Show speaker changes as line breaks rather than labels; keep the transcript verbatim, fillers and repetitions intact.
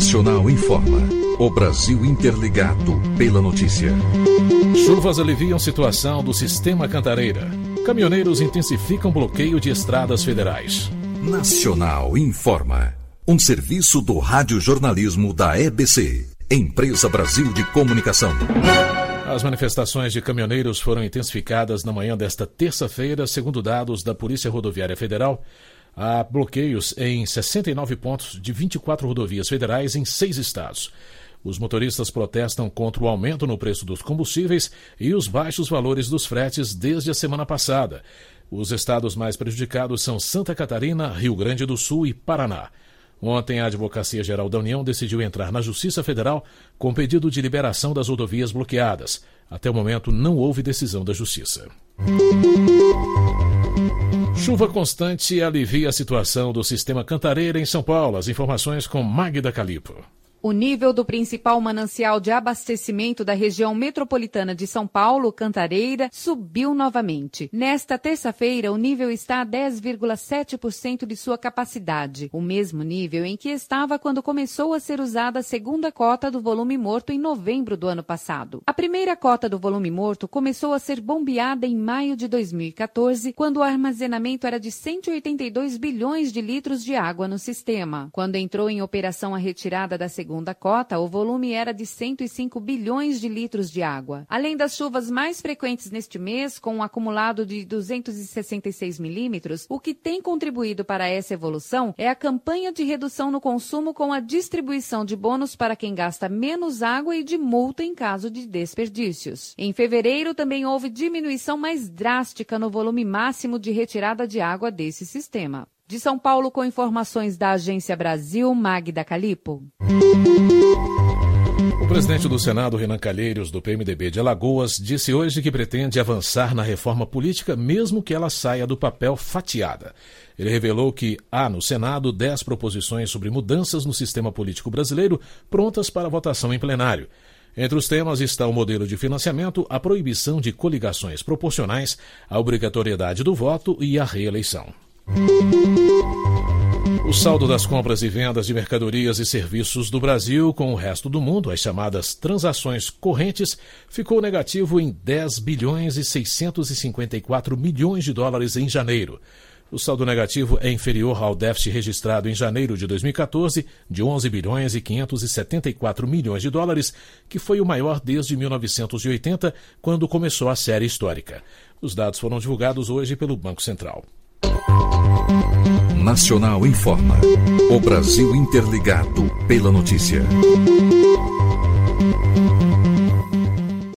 Nacional informa. O Brasil interligado pela notícia.
Chuvas aliviam situação do sistema Cantareira. Caminhoneiros intensificam bloqueio de estradas federais.
Nacional informa. Um serviço do radiojornalismo da E B C, Empresa Brasil de Comunicação.
As manifestações de caminhoneiros foram intensificadas na manhã desta terça-feira, segundo dados da Polícia Rodoviária Federal. Há bloqueios em sessenta e nove pontos de vinte e quatro rodovias federais em seis estados. Os motoristas protestam contra o aumento no preço dos combustíveis e os baixos valores dos fretes desde a semana passada. Os estados mais prejudicados são Santa Catarina, Rio Grande do Sul e Paraná. Ontem, a Advocacia Geral da União decidiu entrar na Justiça Federal com pedido de liberação das rodovias bloqueadas. Até o momento, não houve decisão da Justiça. Chuva constante alivia a situação do sistema Cantareira em São Paulo. As informações com Magda Calipo.
O nível do principal manancial de abastecimento da região metropolitana de São Paulo, Cantareira, subiu novamente. Nesta terça-feira, o nível está a dez vírgula sete por cento de sua capacidade, o mesmo nível em que estava quando começou a ser usada a segunda cota do volume morto em novembro do ano passado. A primeira cota do volume morto começou a ser bombeada em maio de dois mil e quatorze, quando o armazenamento era de cento e oitenta e dois bilhões de litros de água no sistema. Quando entrou em operação a retirada da segunda segunda cota, o volume era de cento e cinco bilhões de litros de água. Além das chuvas mais frequentes neste mês, com um acumulado de duzentos e sessenta e seis milímetros, o que tem contribuído para essa evolução é a campanha de redução no consumo com a distribuição de bônus para quem gasta menos água e de multa em caso de desperdícios. Em fevereiro, também houve diminuição mais drástica no volume máximo de retirada de água desse sistema. De São Paulo, com informações da Agência Brasil, Magda Calipo.
O presidente do Senado, Renan Calheiros, do P M D B de Alagoas, disse hoje que pretende avançar na reforma política, mesmo que ela saia do papel fatiada. Ele revelou que há no Senado dez proposições sobre mudanças no sistema político brasileiro prontas para votação em plenário. Entre os temas está o modelo de financiamento, a proibição de coligações proporcionais, a obrigatoriedade do voto e a reeleição. O saldo das compras e vendas de mercadorias e serviços do Brasil com o resto do mundo, as chamadas transações correntes, ficou negativo em dez bilhões e seiscentos e cinquenta e quatro milhões de dólares em janeiro. O saldo negativo é inferior ao déficit registrado em janeiro de dois mil e quatorze, de onze bilhões e quinhentos e setenta e quatro milhões de dólares, que foi o maior desde mil novecentos e oitenta, quando começou a série histórica. Os dados foram divulgados hoje pelo Banco Central.
Nacional informa. O Brasil interligado pela notícia.